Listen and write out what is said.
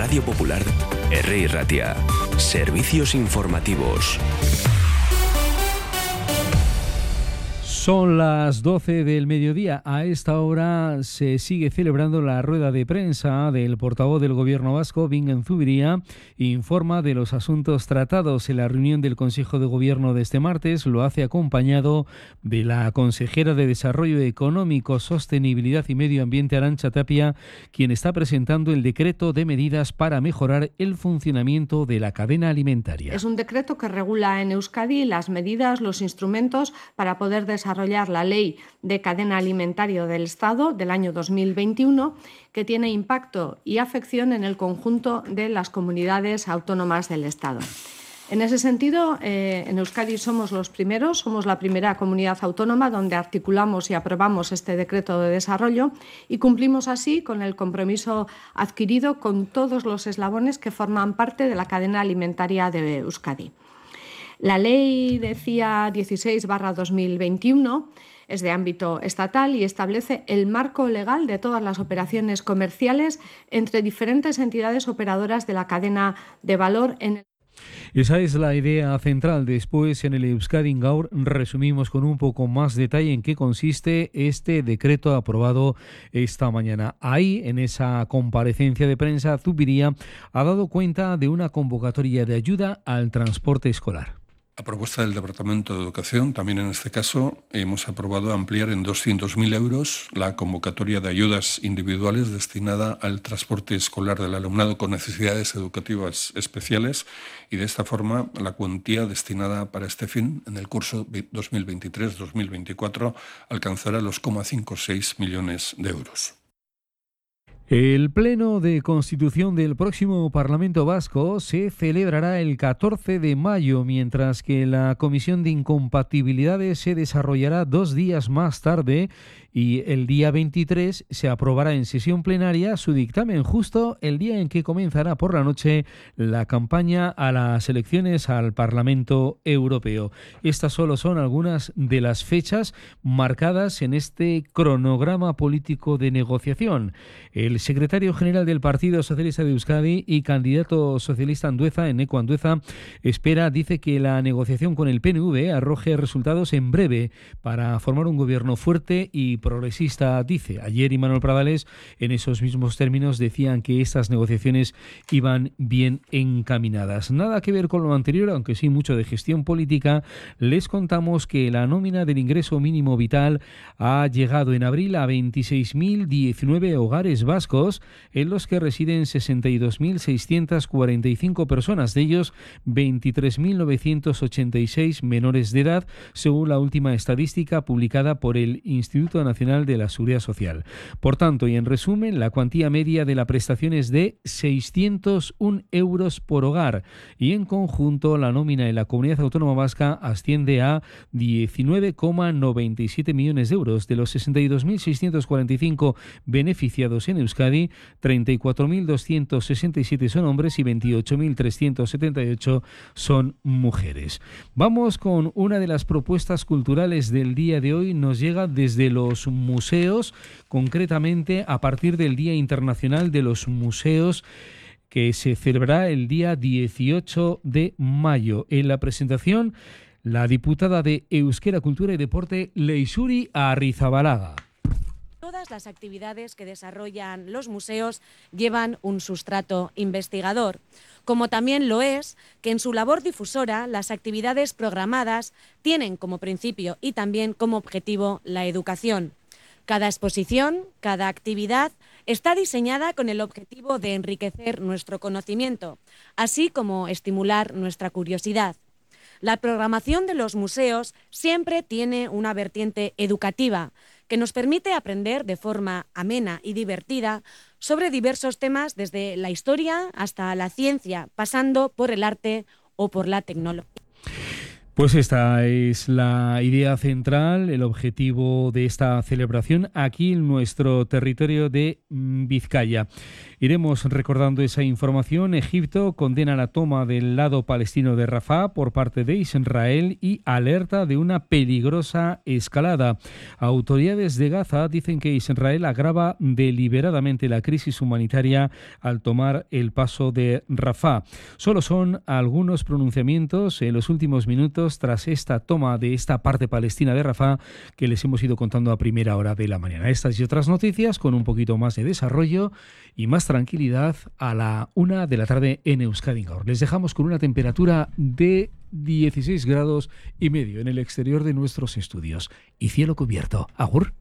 Radio Popular, R. Ratia. Servicios informativos. Son las 12 del mediodía. A esta hora se sigue celebrando la rueda de prensa del portavoz del Gobierno vasco, Bingen Zubiría. Informa de los asuntos tratados en la reunión del Consejo de Gobierno de este martes. Lo hace acompañado de la consejera de Desarrollo Económico, Sostenibilidad y Medio Ambiente, Arantxa Tapia, quien está presentando el decreto de medidas para mejorar el funcionamiento de la cadena alimentaria. Es un decreto que regula en Euskadi las medidas, los instrumentos para poder desarrollar la Ley de Cadena Alimentaria del Estado del año 2021, que tiene impacto y afección en el conjunto de las comunidades autónomas del Estado. En ese sentido, en Euskadi somos los primeros, somos la primera comunidad autónoma donde articulamos y aprobamos este decreto de desarrollo y cumplimos así con el compromiso adquirido con todos los eslabones que forman parte de la cadena alimentaria de Euskadi. La ley, decía, 16/2021 es de ámbito estatal y establece el marco legal de todas las operaciones comerciales entre diferentes entidades operadoras de la cadena de valor en el... Esa es la idea central. Después, en el Euskadi Gaur, resumimos con un poco más detalle en qué consiste este decreto aprobado esta mañana. Ahí, en esa comparecencia de prensa, Zubiría ha dado cuenta de una convocatoria de ayuda al transporte escolar. A propuesta del Departamento de Educación, también en este caso, hemos aprobado ampliar en 200.000 euros la convocatoria de ayudas individuales destinada al transporte escolar del alumnado con necesidades educativas especiales y de esta forma la cuantía destinada para este fin en el curso 2023-2024 alcanzará los 0,56 millones de euros. El Pleno de Constitución del próximo Parlamento Vasco se celebrará el 14 de mayo, mientras que la Comisión de Incompatibilidades se desarrollará 2 días más tarde y el día 23 se aprobará en sesión plenaria su dictamen, justo el día en que comenzará por la noche la campaña a las elecciones al Parlamento Europeo. Estas solo son algunas de las fechas marcadas en este cronograma político de negociación. El secretario general del Partido Socialista de Euskadi y candidato socialista Andueza, Eneko Andueza, dice que la negociación con el PNV arroje resultados en breve para formar un gobierno fuerte y progresista, dice. Ayer Imanol Pradales, en esos mismos términos, decían que estas negociaciones iban bien encaminadas. Nada que ver con lo anterior, aunque sí mucho de gestión política. Les contamos que la nómina del ingreso mínimo vital ha llegado en abril a 26.019 hogares vascos, en los que residen 62.645 personas, de ellos 23.986 menores de edad, según la última estadística publicada por el Instituto Nacional de la Seguridad Social. Por tanto, y en resumen, la cuantía media de la prestación es de 601 euros por hogar y en conjunto la nómina en la Comunidad Autónoma Vasca asciende a 19,97 millones de euros. De los 62.645 beneficiados en Euskadi, 34.267 son hombres y 28.378 son mujeres. Vamos con una de las propuestas culturales del día de hoy. Nos llega desde los museos, concretamente a partir del Día Internacional de los Museos, que se celebrará el día 18 de mayo. En la presentación, la diputada de Euskera, Cultura y Deporte, Leixuri Arrizabalaga. Todas las actividades que desarrollan los museos llevan un sustrato investigador, como también lo es que en su labor difusora las actividades programadas tienen como principio y también como objetivo la educación. Cada exposición, cada actividad está diseñada con el objetivo de enriquecer nuestro conocimiento, así como estimular nuestra curiosidad. La programación de los museos siempre tiene una vertiente educativa que nos permite aprender de forma amena y divertida sobre diversos temas desde la historia hasta la ciencia, pasando por el arte o por la tecnología. Pues esta es la idea central, el objetivo de esta celebración aquí en nuestro territorio de Vizcaya. Iremos recordando esa información. Egipto condena la toma del lado palestino de Rafah por parte de Israel y alerta de una peligrosa escalada. Autoridades de Gaza dicen que Israel agrava deliberadamente la crisis humanitaria al tomar el paso de Rafah. Solo son algunos pronunciamientos en los últimos minutos tras esta toma de esta parte palestina de Rafah que les hemos ido contando a primera hora de la mañana. Estas y otras noticias con un poquito más de desarrollo y más tranquilidad a la 1 de la tarde en Euskadi Gaur. Les dejamos con una temperatura de 16 grados y medio en el exterior de nuestros estudios y cielo cubierto. Agur.